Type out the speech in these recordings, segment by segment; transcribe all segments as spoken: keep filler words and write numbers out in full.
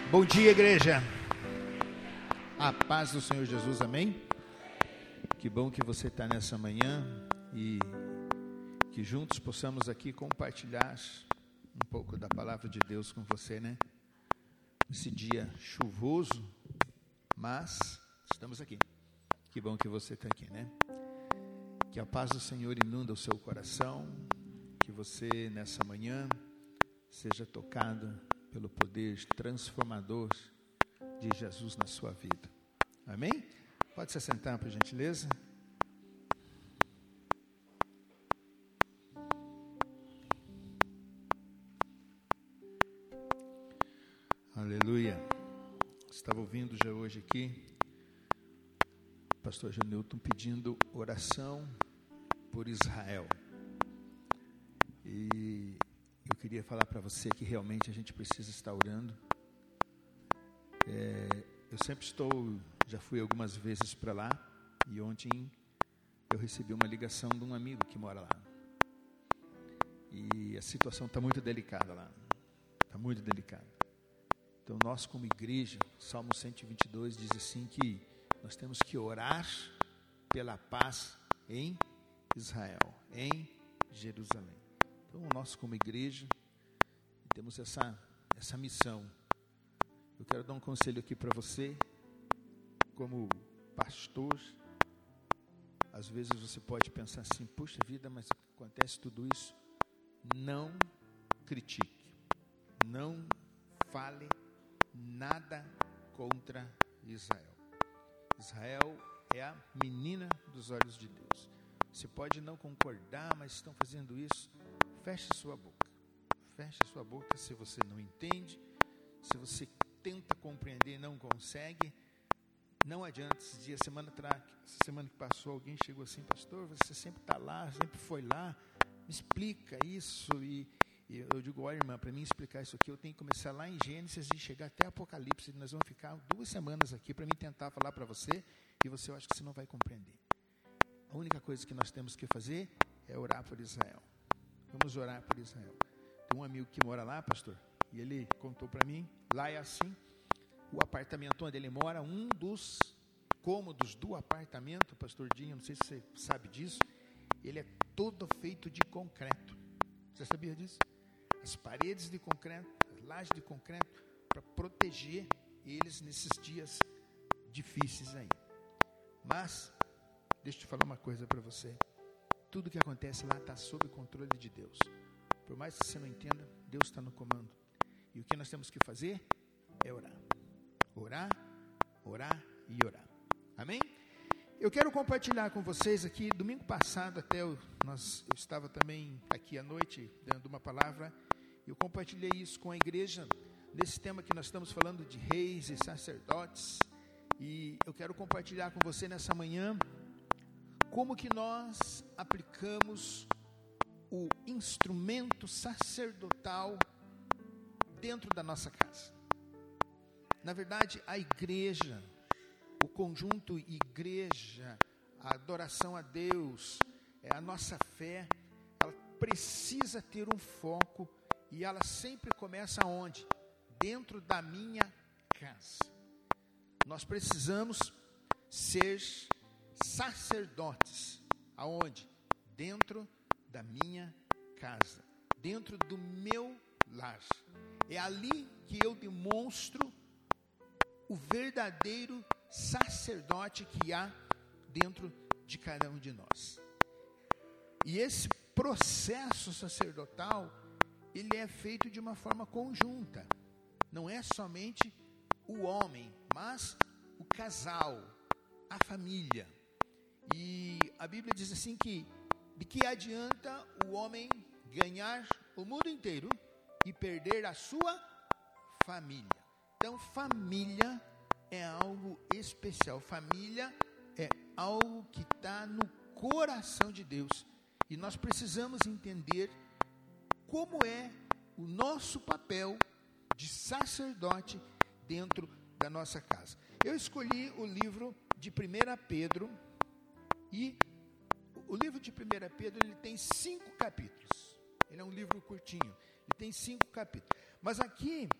Bom dia, igreja. A paz do Senhor Jesus, amém? Que bom que você está nessa manhã e que juntos possamos aqui compartilhar um pouco da palavra de Deus com você, né? Esse dia chuvoso, mas estamos aqui. Que bom que você está aqui, né? Que a paz do Senhor inunda o seu coração, que você nessa manhã seja tocado pelo poder transformador de Jesus na sua vida. Amém? Pode se assentar, por gentileza. Aleluia. Estava ouvindo já hoje aqui o pastor Janilton pedindo oração por Israel. E eu queria falar para você que realmente a gente precisa estar orando. É, eu sempre estou, já fui algumas vezes para lá, e ontem eu recebi uma ligação de um amigo que mora lá. E a situação está muito delicada lá, está muito delicada. Então nós como igreja, Salmo cento e vinte e dois diz assim que nós temos que orar pela paz em Israel, em Jerusalém. Então nós como igreja temos essa, essa missão. Eu quero dar um conselho aqui para você, como pastor. Às vezes você pode pensar assim, puxa vida, mas acontece tudo isso. Não critique, não fale nada contra Israel. Israel é a menina dos olhos de Deus. Você pode não concordar, mas estão fazendo isso. Feche sua boca. Feche sua boca se você não entende, se você tenta compreender e não consegue. Não adianta. Esse dia, semana, tra... semana que passou, alguém chegou assim, pastor, você sempre está lá, sempre foi lá, me explica isso. E, e eu digo, olha irmã, para mim explicar isso aqui, eu tenho que começar lá em Gênesis e chegar até Apocalipse. Nós vamos ficar duas semanas aqui para mim tentar falar para você, e você, eu acho que você não vai compreender. A única coisa que nós temos que fazer é orar por Israel. Vamos orar por Israel. Tem um amigo que mora lá, pastor, e ele contou para mim, lá é assim, o apartamento onde ele mora, um dos cômodos do apartamento, pastor Dinho, não sei se você sabe disso, ele é todo feito de concreto. Você sabia disso? As paredes de concreto, as lajes de concreto, para proteger eles nesses dias difíceis aí. Mas, deixa eu te falar uma coisa para você. Tudo que acontece lá está sob o controle de Deus. Por mais que você não entenda, Deus está no comando. E o que nós temos que fazer é orar. Orar, orar e orar. Amém? Eu quero compartilhar com vocês aqui, domingo passado até eu, nós, eu estava também aqui à noite dando uma palavra. Eu compartilhei isso com a igreja, nesse tema que nós estamos falando de reis e sacerdotes. E eu quero compartilhar com você nessa manhã como que nós aplicamos o instrumento sacerdotal dentro da nossa casa. Na verdade, a igreja, o conjunto igreja, a adoração a Deus, é a nossa fé, ela precisa ter um foco e ela sempre começa onde? Dentro da minha casa. Nós precisamos ser sacerdotes. Aonde? Dentro da minha casa, dentro do meu lar. É ali que eu demonstro o verdadeiro sacerdote que há dentro de cada um de nós. E esse processo sacerdotal, ele é feito de uma forma conjunta. Não é somente o homem, mas o casal, a família. E a Bíblia diz assim que de que adianta o homem ganhar o mundo inteiro e perder a sua família? Então, família é algo especial. Família é algo que está no coração de Deus. E nós precisamos entender como é o nosso papel de sacerdote dentro da nossa casa. Eu escolhi o livro de primeira Pedro, e o livro de primeira Pedro ele tem cinco capítulos. Ele é um livro curtinho, ele tem cinco capítulos. Mas aqui,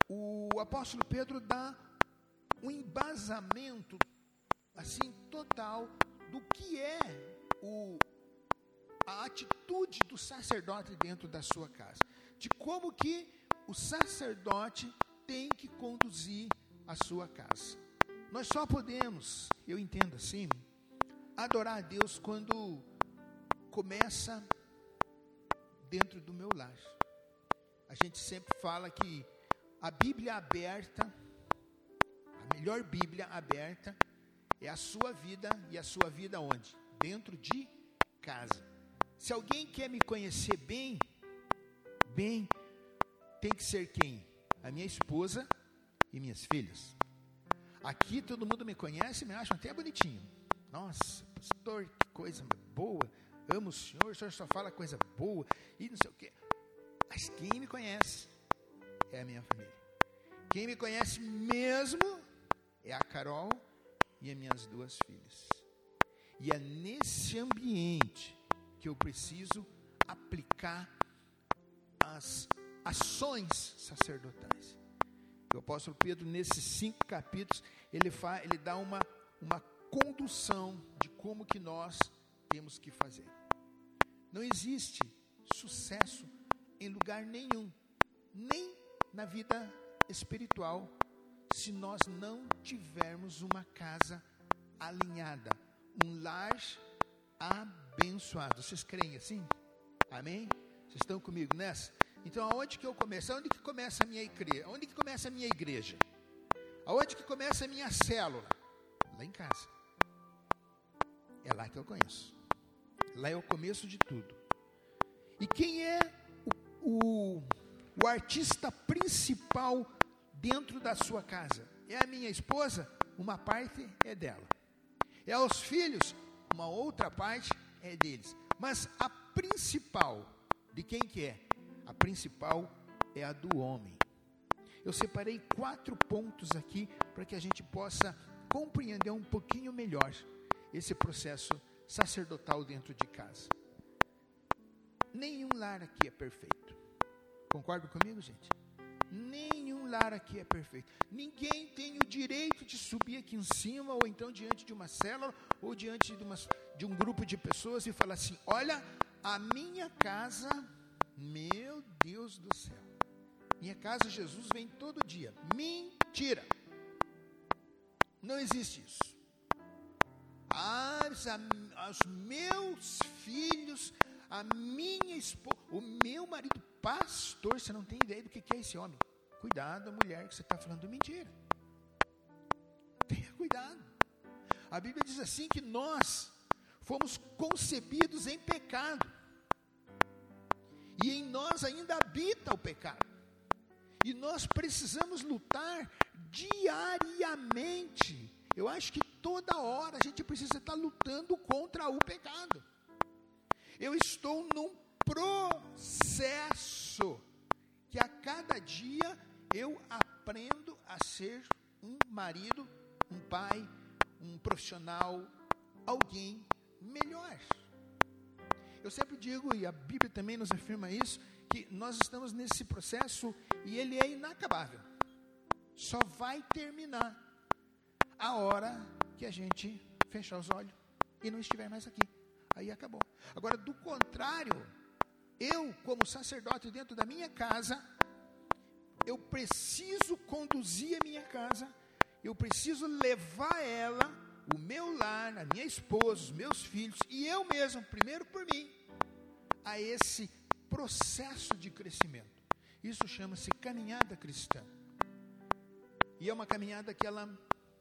o apóstolo Pedro dá um embasamento assim total do que é o, a atitude do sacerdote dentro da sua casa, de como que o sacerdote tem que conduzir a sua casa. Nós só podemos, eu entendo assim, adorar a Deus quando começa dentro do meu lar. A gente sempre fala que a Bíblia aberta, a melhor Bíblia aberta, é a sua vida, e a sua vida onde? Dentro de casa. Se alguém quer me conhecer bem, bem, tem que ser quem? A minha esposa e minhas filhas. Aqui todo mundo me conhece e me acha até bonitinho. Nossa, pastor, que coisa boa, amo o senhor, o senhor só fala coisa boa, e não sei o quê. Mas quem me conhece é a minha família. Quem me conhece mesmo é a Carol e as minhas duas filhas. E é nesse ambiente que eu preciso aplicar as ações sacerdotais. O apóstolo Pedro, nesses cinco capítulos, ele, fa, ele dá uma, uma condução de como que nós temos que fazer. Não existe sucesso em lugar nenhum, nem na vida espiritual, se nós não tivermos uma casa alinhada, um lar abençoado. Vocês creem assim? Amém? Vocês estão comigo nessa? Então, aonde que eu começo? Aonde que começa a minha igreja? Aonde que começa a minha igreja? Aonde que começa a minha célula? Lá em casa. É lá que eu conheço. Lá é o começo de tudo. E quem é o, o, o artista principal dentro da sua casa? É a minha esposa? Uma parte é dela. É os filhos? Uma outra parte é deles. Mas a principal, de quem que é? A principal é a do homem. Eu separei quatro pontos aqui para que a gente possa compreender um pouquinho melhor esse processo sacerdotal dentro de casa. Nenhum lar aqui é perfeito. Concorda comigo, gente? Nenhum lar aqui é perfeito. Ninguém tem o direito de subir aqui em cima, ou então diante de uma célula, ou diante de, uma, de um grupo de pessoas e falar assim: olha, a minha casa, meu Deus do céu, minha casa Jesus vem todo dia. Mentira! Não existe isso. As, a, os meus filhos, a minha esposa, o meu marido, pastor, você não tem ideia do que é esse homem. Cuidado, mulher, que você está falando mentira. Tenha cuidado. A Bíblia diz assim que nós fomos concebidos em pecado. E em nós ainda habita o pecado. E nós precisamos lutar diariamente. Eu acho que toda hora a gente precisa estar lutando contra o pecado. Eu estou num processo que a cada dia eu aprendo a ser um marido, um pai, um profissional, alguém melhor. Eu sempre digo, e a Bíblia também nos afirma isso, que nós estamos nesse processo e ele é inacabável. Só vai terminar a hora que a gente fechar os olhos e não estiver mais aqui. Aí acabou. Agora, do contrário, eu, como sacerdote dentro da minha casa, eu preciso conduzir a minha casa, eu preciso levar ela, o meu lar, a minha esposa, os meus filhos, e eu mesmo, primeiro por mim, a esse processo de crescimento. Isso chama-se caminhada cristã. E é uma caminhada que ela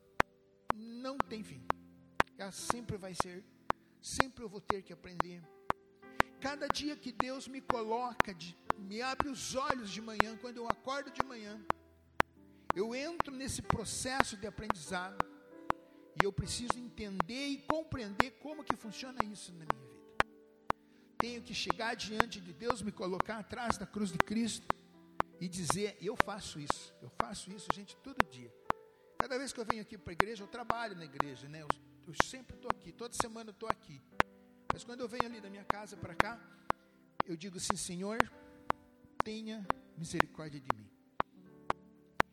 não tem fim. Ela sempre vai ser, sempre eu vou ter que aprender. Cada dia que Deus me coloca, de, me abre os olhos de manhã, quando eu acordo de manhã, eu entro nesse processo de aprendizado, e eu preciso entender e compreender como que funciona isso na minha vida. Tenho que chegar diante de Deus, me colocar atrás da cruz de Cristo e dizer: eu faço isso, eu faço isso, gente, todo dia. Cada vez que eu venho aqui para a igreja, eu trabalho na igreja, né? Eu, eu sempre estou aqui, toda semana eu estou aqui. Mas quando eu venho ali da minha casa para cá, eu digo assim: Senhor, tenha misericórdia de mim.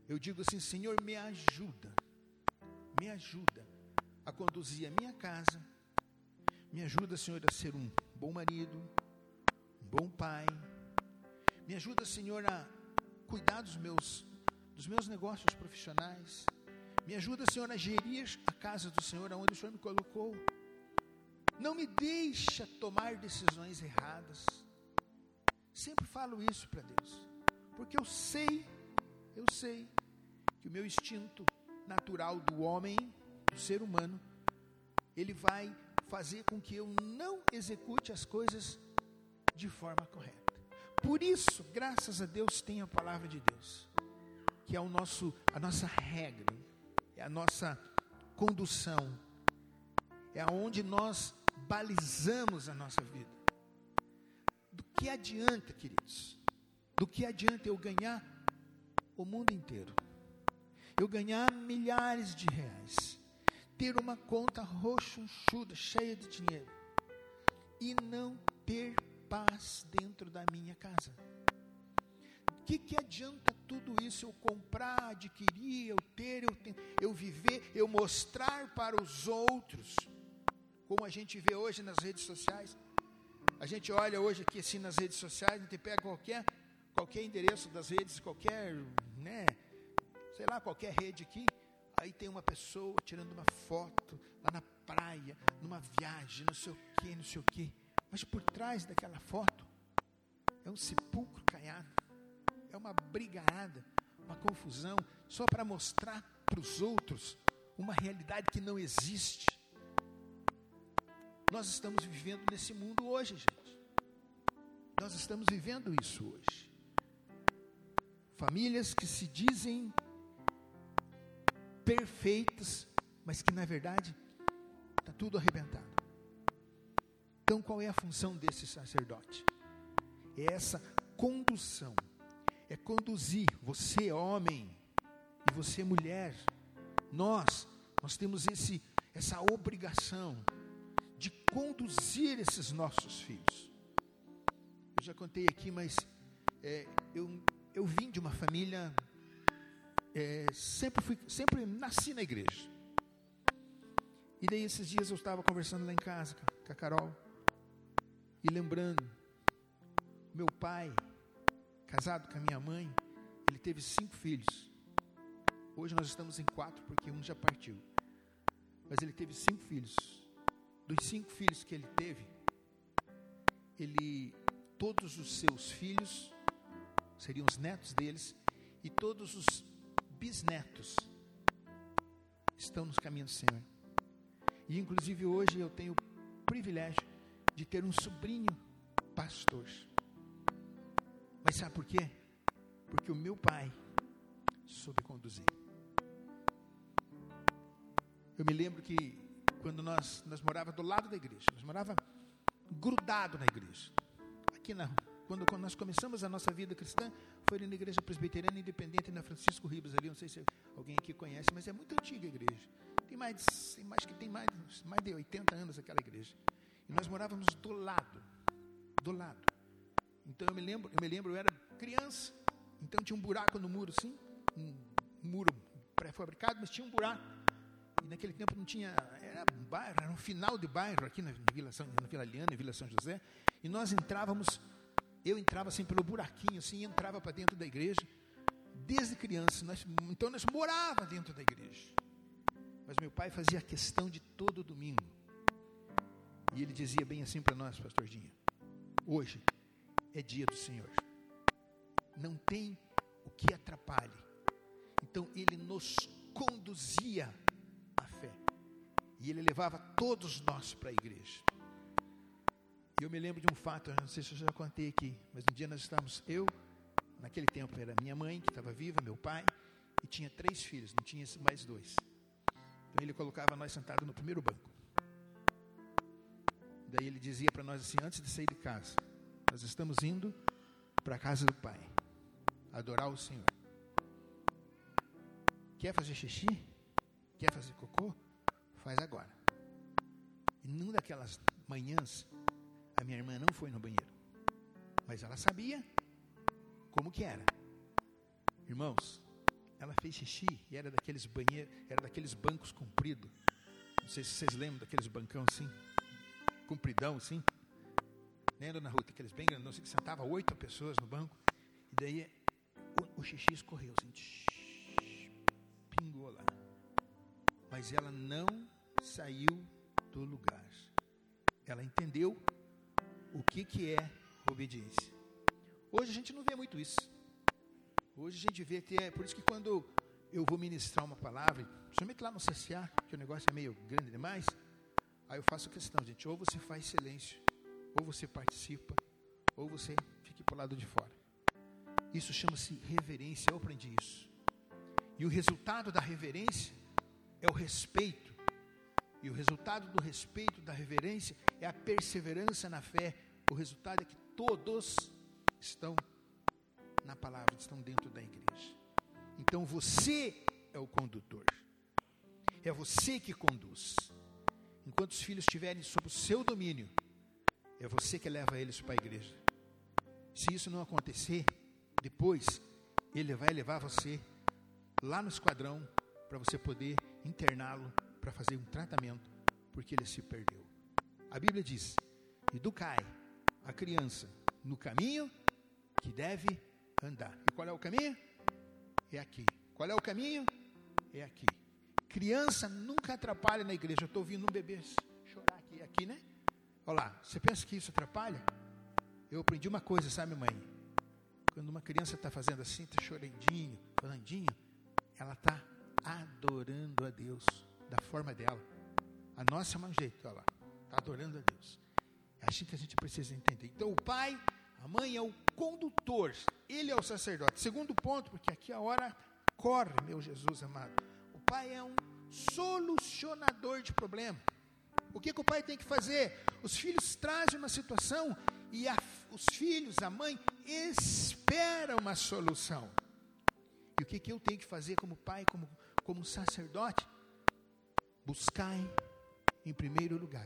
eu digo assim: Senhor, me ajuda, me ajuda a conduzir a minha casa, me ajuda, Senhor, a ser um bom marido, um bom pai, me ajuda, Senhor, a cuidar dos meus, dos meus negócios profissionais, me ajuda, Senhor, a gerir a casa do Senhor, aonde o Senhor me colocou. Não me deixa tomar decisões erradas. Sempre falo isso para Deus, porque eu sei, eu sei que o meu instinto natural do homem, do ser humano, ele vai fazer com que eu não execute as coisas de forma correta. Por isso, graças a Deus, tem a palavra de Deus, que é o nosso, a nossa regra, é a nossa condução, é aonde nós balizamos a nossa vida. Do que adianta, queridos? Do que adianta eu ganhar o mundo inteiro? Eu ganhar milhares de reais, ter uma conta rochunchuda, cheia de dinheiro, e não ter paz dentro da minha casa? O que, que adianta tudo isso? Eu comprar, adquirir, eu ter, eu, ter, eu viver, eu mostrar para os outros, como a gente vê hoje nas redes sociais. A gente olha hoje aqui assim nas redes sociais, a gente pega qualquer, qualquer endereço das redes, qualquer, né, sei lá, qualquer rede aqui, aí tem uma pessoa tirando uma foto lá na praia, numa viagem, não sei o que, não sei o que. Mas por trás daquela foto é um sepulcro caiado, é uma brigarada, uma confusão, só para mostrar para os outros uma realidade que não existe. Nós estamos vivendo nesse mundo hoje, gente. Nós estamos vivendo isso hoje. Famílias que se dizem perfeitas, mas que na verdade está tudo arrebentado. Então, qual é a função desse sacerdote? É essa condução, é conduzir você, homem, e você, mulher. Nós, nós temos esse, essa obrigação de conduzir esses nossos filhos. Eu já contei aqui, mas é, eu, eu vim de uma família, é, sempre, fui, sempre nasci na igreja. E daí esses dias eu estava conversando lá em casa com a Carol, e lembrando, meu pai, casado com a minha mãe, ele teve cinco filhos. Hoje nós estamos em quatro, porque um já partiu. Mas ele teve cinco filhos. Dos cinco filhos que ele teve, ele, todos os seus filhos, seriam os netos deles, e todos os bisnetos estão nos caminhos do Senhor. E inclusive hoje eu tenho o privilégio de ter um sobrinho pastor. Mas sabe por quê? Porque o meu pai soube conduzir. Eu me lembro que quando nós, nós morávamos do lado da igreja, nós morávamos grudado na igreja. Aqui na, quando, quando nós começamos a nossa vida cristã, foi na igreja presbiteriana independente na Francisco Ribas ali, não sei se alguém aqui conhece, mas é muito antiga a igreja. Tem mais, tem mais que tem mais, mais de oitenta anos aquela igreja. E nós morávamos do lado, do lado. Então eu me lembro, eu me lembro, eu era criança, então tinha um buraco no muro, assim, um muro pré-fabricado, mas tinha um buraco. E naquele tempo não tinha, era um bairro, era um final de bairro aqui na, na Vila São, na Vila Liana, na Vila São José. E nós entrávamos, eu entrava assim pelo buraquinho, assim, e entrava para dentro da igreja, desde criança. Nós, então nós morávamos dentro da igreja. Mas meu pai fazia questão de todo domingo. E ele dizia bem assim para nós, pastor Dinho: hoje é dia do Senhor. Não tem o que atrapalhe. Então ele nos conduzia à fé. E ele levava todos nós para a igreja. E eu me lembro de um fato, eu não sei se eu já contei aqui, mas um dia nós estávamos, eu, naquele tempo era minha mãe, que estava viva, meu pai, e tinha três filhos, não tinha mais dois. Então ele colocava nós sentados no primeiro banco. Daí ele dizia para nós assim, antes de sair de casa: nós estamos indo para a casa do Pai, adorar o Senhor. Quer fazer xixi? Quer fazer cocô? Faz agora. E numa daquelas manhãs, a minha irmã não foi no banheiro, mas ela sabia como que era. Irmãos, ela fez xixi e era daqueles banheiros, era daqueles bancos compridos. Não sei se vocês lembram daqueles bancão assim, compridão assim. Né, dona Ruth? Aqueles bem grandes, não sei que sentava oito pessoas no banco. E daí o, o xixi escorreu assim, tsh, pingou lá. Mas ela não saiu do lugar. Ela entendeu o que, que é obediência. Hoje a gente não vê muito isso. Hoje a gente vê que é por isso que quando eu vou ministrar uma palavra, principalmente lá no C C A, que o negócio é meio grande demais, aí eu faço questão, gente, ou você faz silêncio, ou você participa, ou você fica para o lado de fora. Isso chama-se reverência, eu aprendi isso. E o resultado da reverência é o respeito. E o resultado do respeito, da reverência, é a perseverança na fé. O resultado é que todos estão na palavra, estão dentro da igreja. Então você é o condutor. É você que conduz. Enquanto os filhos estiverem sob o seu domínio, é você que leva eles para a igreja. Se isso não acontecer, depois ele vai levar você lá no esquadrão para você poder interná-lo para fazer um tratamento, porque ele se perdeu. A Bíblia diz: educai a criança no caminho que deve andar. E qual é o caminho? É aqui. Qual é o caminho? É aqui. Criança nunca atrapalha na igreja. Eu estou ouvindo um bebê chorar aqui, aqui, né? Olha lá, você pensa que isso atrapalha? Eu aprendi uma coisa, sabe, mãe? Quando uma criança está fazendo assim, está chorandinho, choradinho, ela está adorando a Deus da forma dela. A nossa é um jeito, olha lá, está adorando a Deus. É assim que a gente precisa entender. Então o pai, a mãe é o condutor, ele é o sacerdote. Segundo ponto, porque aqui a hora corre, meu Jesus amado. O pai é um solucionador de problema. O que, que o pai tem que fazer? Os filhos trazem uma situação e a, os filhos, a mãe, esperam uma solução. E o que, que eu tenho que fazer como pai, como, como sacerdote? Buscai em primeiro lugar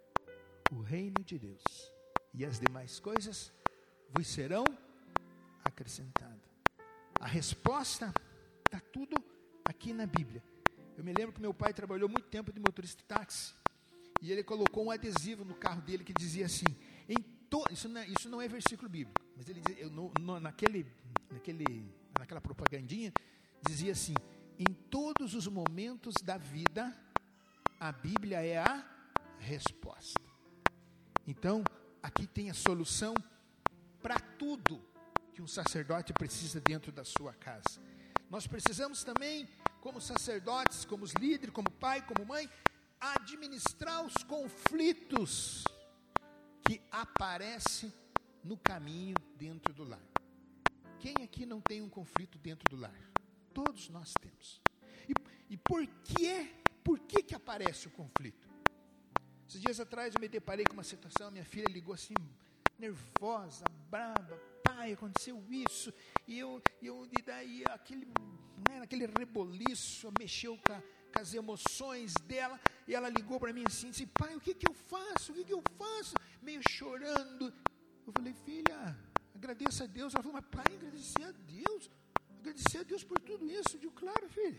o reino de Deus, e as demais coisas vos serão acrescentadas. A resposta está tudo aqui na Bíblia. Eu me lembro que meu pai trabalhou muito tempo de motorista de táxi, e ele colocou um adesivo no carro dele que dizia assim, em to, isso, não é, isso não é versículo bíblico, mas ele dizia, eu, no, no, naquele, naquele, naquela propagandinha, dizia assim: em todos os momentos da vida, a Bíblia é a resposta. Então, aqui tem a solução para tudo que um sacerdote precisa dentro da sua casa. Nós precisamos também, como sacerdotes, como os líderes, como pai, como mãe, administrar os conflitos que aparecem no caminho dentro do lar. Quem aqui não tem um conflito dentro do lar? Todos nós temos. E, e por que, por que que aparece o conflito? Esses dias atrás eu me deparei com uma situação, minha filha ligou assim, nervosa, brava, pai, aconteceu isso, e eu, eu e daí aquele, né, aquele reboliço, mexeu com, a, com as emoções dela, e ela ligou para mim assim, disse, pai, o que que eu faço, o que que eu faço, meio chorando. Eu falei, filha, agradeça a Deus. Ela falou, mas pai, agradecer a Deus, agradecer a Deus por tudo isso. Eu digo, claro, filha.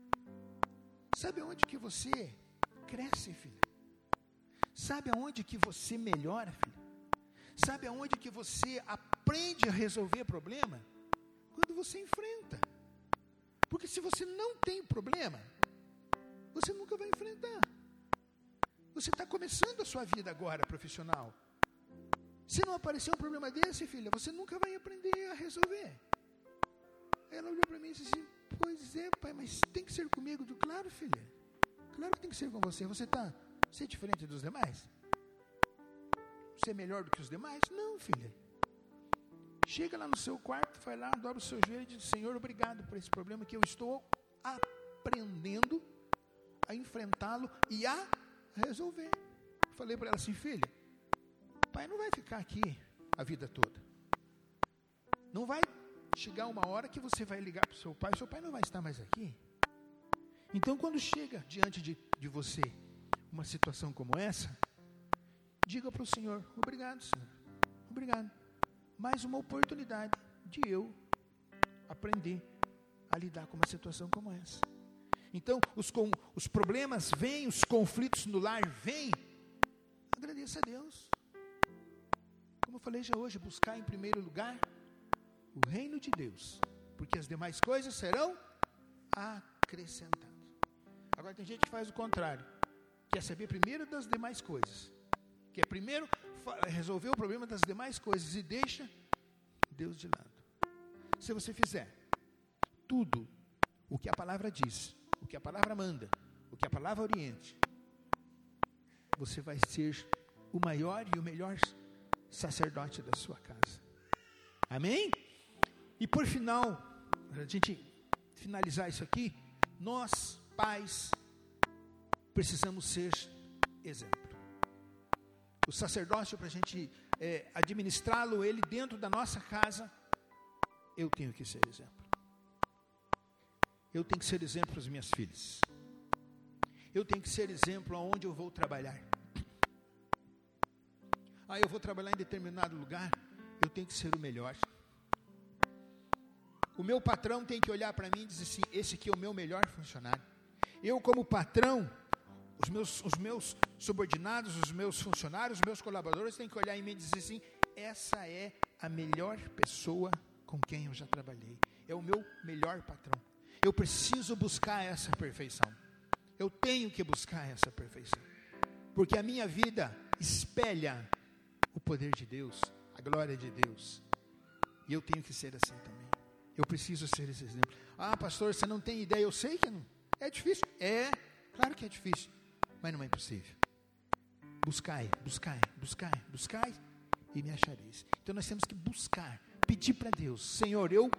Sabe aonde que você cresce, filha? Sabe aonde que você melhora, filha? Sabe aonde que você aprende a resolver problema? Quando você enfrenta. Porque se você não tem problema, você nunca vai enfrentar. Você está começando a sua vida agora, profissional. Se não aparecer um problema desse, filha, você nunca vai aprender a resolver. Ela olhou para mim e disse assim, pois é, pai, mas tem que ser comigo. Eu digo, claro, filha. Claro que tem que ser com você. Você está... Você é diferente dos demais? Você é melhor do que os demais? Não, filha. Chega lá no seu quarto, vai lá, dobra o seu joelho e diz, Senhor, obrigado por esse problema que eu estou aprendendo a enfrentá-lo e a resolver. Falei para ela assim, filha, pai não vai ficar aqui a vida toda. Não vai chegar uma hora que você vai ligar para o seu pai, seu pai não vai estar mais aqui. Então, quando chega diante de, de você uma situação como essa, diga para o Senhor, obrigado, Senhor, obrigado. Mais uma oportunidade de eu aprender a lidar com uma situação como essa. Então, os, com, os problemas vêm, os conflitos no lar vêm, agradeça a Deus. Como eu falei já hoje, buscar em primeiro lugar o reino de Deus, porque as demais coisas serão acrescentadas. Agora tem gente que faz o contrário, quer saber primeiro das demais coisas, quer primeiro resolver o problema das demais coisas e deixa Deus de lado. Se você fizer tudo o que a palavra diz, o que a palavra manda, o que a palavra oriente, você vai ser o maior e o melhor sacerdote da sua casa. Amém? E por final, para a gente finalizar isso aqui, nós, pais, precisamos ser exemplo. O sacerdócio, para a gente é, administrá-lo, ele dentro da nossa casa, eu tenho que ser exemplo. Eu tenho que ser exemplo para as minhas filhas. Eu tenho que ser exemplo aonde eu vou trabalhar. Ah, eu vou trabalhar em determinado lugar, eu tenho que ser o melhor. O meu patrão tem que olhar para mim e dizer assim, esse aqui é o meu melhor funcionário. Eu, como patrão, os meus, os meus subordinados, os meus funcionários, os meus colaboradores têm que olhar em mim e dizer assim, essa é a melhor pessoa com quem eu já trabalhei. É o meu melhor patrão. Eu preciso buscar essa perfeição. Eu tenho que buscar essa perfeição. Porque a minha vida espelha o poder de Deus, a glória de Deus. E eu tenho que ser assim também. Eu preciso ser esse exemplo. Ah, pastor, você não tem ideia. Eu sei que não. É difícil. É, claro que é difícil. Mas não é impossível. Buscai, buscai, buscai, buscai e me achareis. Então nós temos que buscar, pedir para Deus, Senhor, eu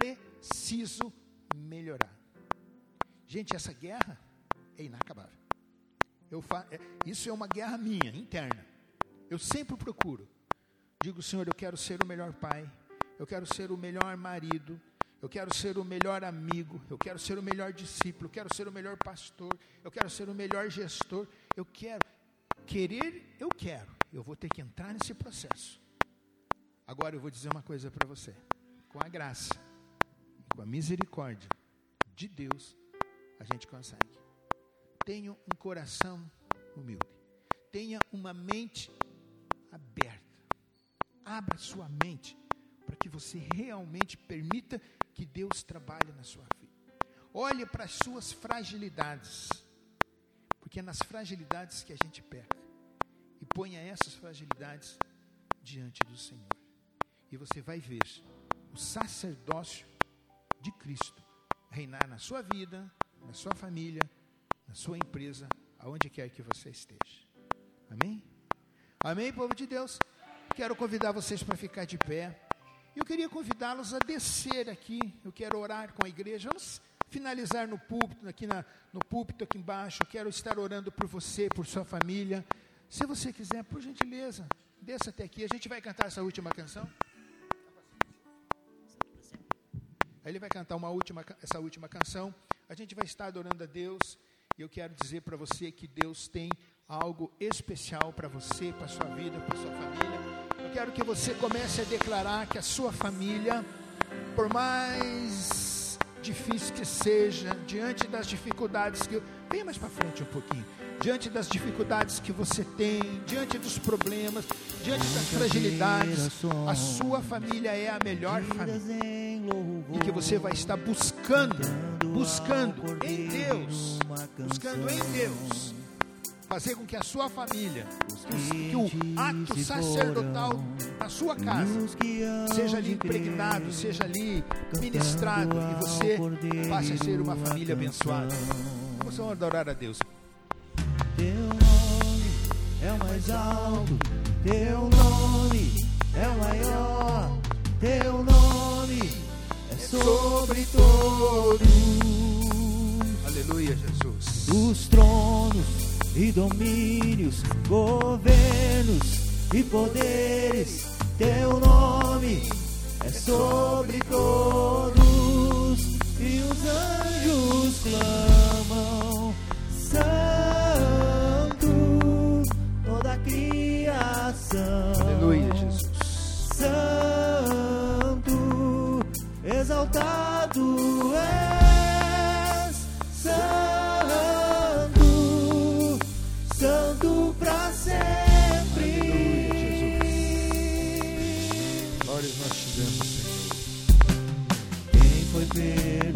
preciso melhorar. Gente, essa guerra é inacabável. Eu fa- é, isso é uma guerra minha, interna. Eu sempre procuro. Digo, Senhor, eu quero ser o melhor pai. Eu quero ser o melhor marido. Eu quero ser o melhor amigo. Eu quero ser o melhor discípulo. Eu quero ser o melhor pastor. Eu quero ser o melhor gestor. Eu quero. Querer, eu quero. Eu vou ter que entrar nesse processo. Agora eu vou dizer uma coisa para você. Com a graça, com a misericórdia de Deus, a gente consegue. Tenha um coração humilde. Tenha uma mente aberta. Abra sua mente para que você realmente permita que Deus trabalhe na sua vida. Olhe para as suas fragilidades, porque é nas fragilidades que a gente peca. E ponha essas fragilidades diante do Senhor. E você vai ver o sacerdócio de Cristo reinar na sua vida, na sua família, na sua empresa, aonde quer que você esteja. Amém? Amém, povo de Deus? Quero convidar vocês para ficar de pé. Eu queria convidá-los a descer aqui. Eu quero orar com a igreja. Vamos finalizar no púlpito, aqui na, no púlpito aqui embaixo. Eu quero estar orando por você, por sua família. Se você quiser, por gentileza, desça até aqui. A gente vai cantar essa última canção. Aí ele vai cantar uma última, essa última canção. A gente vai estar adorando a Deus. E eu quero dizer para você que Deus tem algo especial para você, para a sua vida, para a sua família. Eu quero que você comece a declarar que a sua família, por mais difícil que seja, diante das dificuldades que... Venha mais para frente um pouquinho. Diante das dificuldades que você tem, diante dos problemas, diante das fragilidades, a sua família é a melhor família. E que você vai estar buscando, buscando em Deus, buscando em Deus, fazer com que a sua família, que o ato sacerdotal na sua casa, seja ali impregnado, seja ali ministrado, e você passe a ser uma família abençoada. Vamos adorar a Deus. Teu nome é o mais alto, teu nome é o maior, teu nome é sobre todos. Aleluia, Jesus. Os tronos e domínios, governos e poderes, teu nome é sobre todos. E os anjos clamam, Santo, toda a criação. Aleluia, Jesus. Santo, exaltado é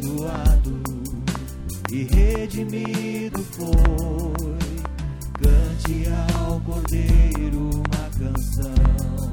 perdoado e redimido foi. Cante ao Cordeiro uma canção.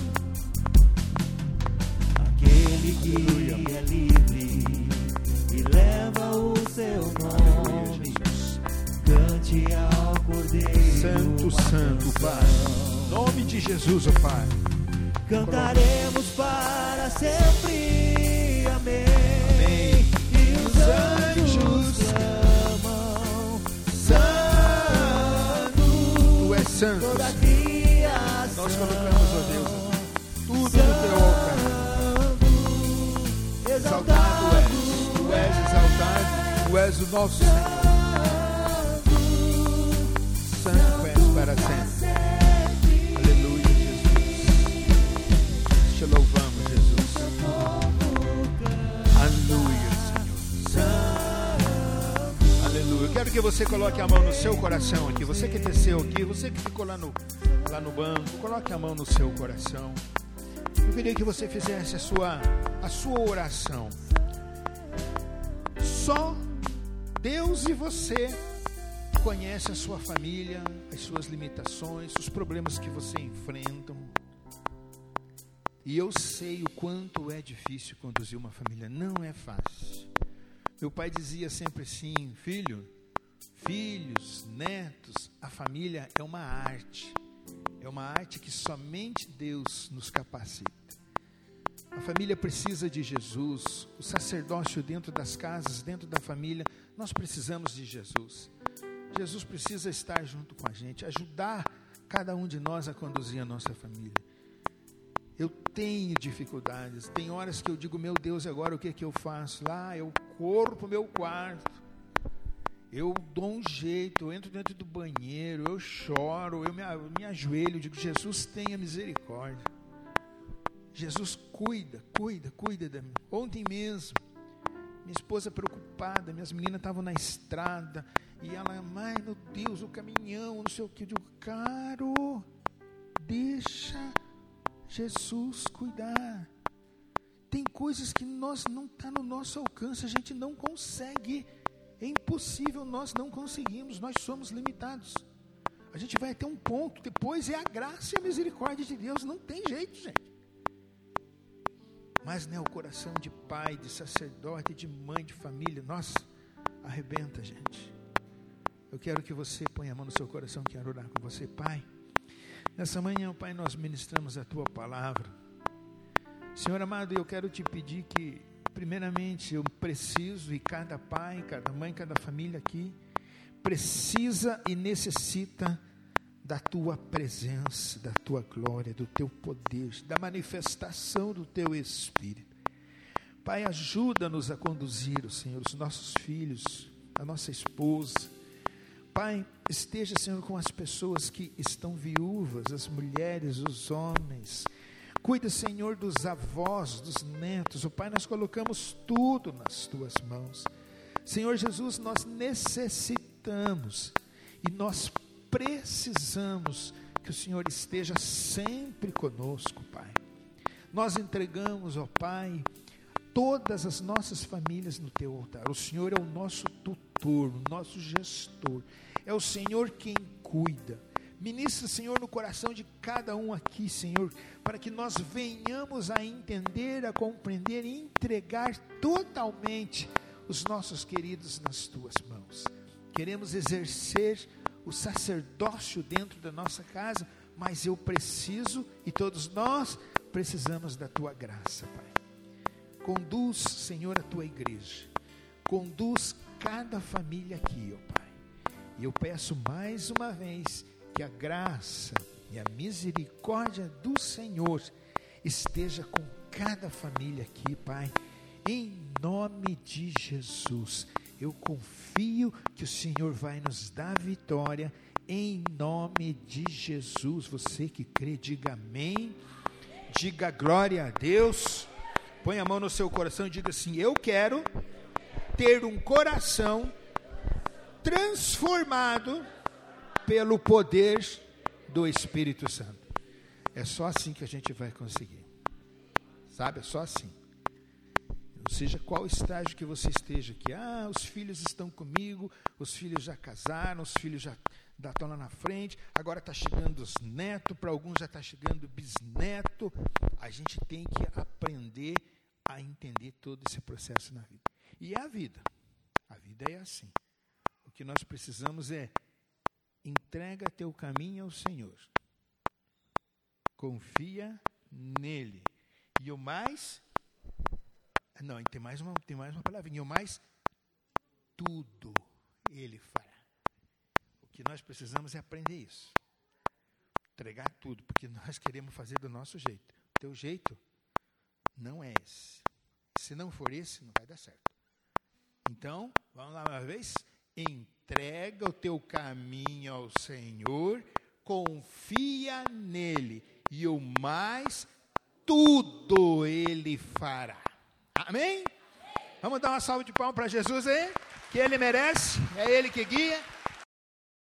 Aquele que é livre e leva o seu nome. Cante ao Cordeiro. Santo, Santo, Pai. Em nome de Jesus, ó Pai. Cantaremos para sempre. Amém. Amém. E os anjos clamam. Santo. Tu és santo. Toda a criação. Nós colocamos, ó Deus, tudo no teu altar. Exaltado és. Tu és exaltado. Tu és o nosso Senhor. Santo és para sempre. Aleluia, Jesus. Te louvamos, Jesus. Aleluia, Senhor. Aleluia. Eu quero que você coloque a mão no seu coração aqui. Você que desceu aqui, você que ficou lá no, lá no banco, coloque a mão no seu coração. Eu queria que você fizesse a sua, a sua oração. Só Deus e você conhece a sua família, as suas limitações, os problemas que você enfrenta. E eu sei o quanto é difícil conduzir uma família. Não é fácil. Meu pai dizia sempre assim: filho, filhos, netos, a família é uma arte. É uma arte que somente Deus nos capacita. A família precisa de Jesus. O sacerdócio dentro das casas, dentro da família, nós precisamos de Jesus. Jesus precisa estar junto com a gente, ajudar cada um de nós a conduzir a nossa família. Eu tenho dificuldades, tem horas que eu digo: meu Deus, agora o que é que eu faço? Lá eu corro para o meu quarto, eu dou um jeito, eu entro dentro do banheiro, eu choro, eu me, eu me ajoelho, digo: Jesus, tenha misericórdia. Jesus, cuida, cuida, cuida de mim. Ontem mesmo, minha esposa preocupada, minhas meninas estavam na estrada, e ela: ai meu Deus, o caminhão, não sei o que. Eu digo: caro, deixa Jesus cuidar. Tem coisas que nós não está no nosso alcance, a gente não consegue. É impossível, nós não conseguimos, nós somos limitados. A gente vai ter um ponto, depois é a graça e a misericórdia de Deus, não tem jeito, gente. Mas né, o coração de pai, de sacerdote, de mãe, de família, nossa, arrebenta, gente. Eu quero que você ponha a mão no seu coração, quero orar com você. Pai, nessa manhã, Pai, nós ministramos a Tua palavra. Senhor amado, eu quero te pedir que, primeiramente, eu preciso, e cada pai, cada mãe, cada família aqui, precisa e necessita da Tua presença, da Tua glória, do Teu poder, da manifestação do Teu Espírito. Pai, ajuda-nos a conduzir, Senhor, os nossos filhos, a nossa esposa. Pai, esteja, Senhor, com as pessoas que estão viúvas, as mulheres, os homens. Cuida, Senhor, dos avós, dos netos. O Pai, nós colocamos tudo nas Tuas mãos. Senhor Jesus, nós necessitamos e nós precisamos que o Senhor esteja sempre conosco, Pai. Nós entregamos, ó Pai, todas as nossas famílias no Teu altar. O Senhor é o nosso tutor, o nosso gestor. É o Senhor quem cuida. Ministra, Senhor, no coração de cada um aqui, Senhor, para que nós venhamos a entender, a compreender e entregar totalmente os nossos queridos nas Tuas mãos. Queremos exercer o sacerdócio dentro da nossa casa, mas eu preciso, e todos nós precisamos da Tua graça, Pai. Conduz, Senhor, a Tua igreja. Conduz cada família aqui, ó Pai. E eu peço mais uma vez que a graça e a misericórdia do Senhor esteja com cada família aqui, Pai. Em nome de Jesus, eu confio que o Senhor vai nos dar vitória, em nome de Jesus. Você que crê, diga amém, diga glória a Deus, põe a mão no seu coração e diga assim: eu quero ter um coração transformado pelo poder do Espírito Santo. É só assim que a gente vai conseguir, sabe, é só assim. seja qual estágio que você esteja aqui. Ah, os filhos estão comigo, os filhos já casaram, os filhos já estão lá na frente, agora está chegando os netos, para alguns já está chegando bisneto. A gente tem que aprender a entender todo esse processo na vida. E é a vida. A vida é assim. O que nós precisamos é entrega teu caminho ao Senhor. Confia nele. E o mais... Não, tem mais uma, tem mais uma palavrinha. O mais, tudo ele fará. O que nós precisamos é aprender isso. Entregar tudo, porque nós queremos fazer do nosso jeito. O teu jeito não é esse. Se não for esse, não vai dar certo. Então, vamos lá uma vez. Entrega o teu caminho ao Senhor, confia nele, e o mais, tudo ele fará. Amém? Vamos dar uma salva de palmas para Jesus aí, que ele merece, é ele que guia.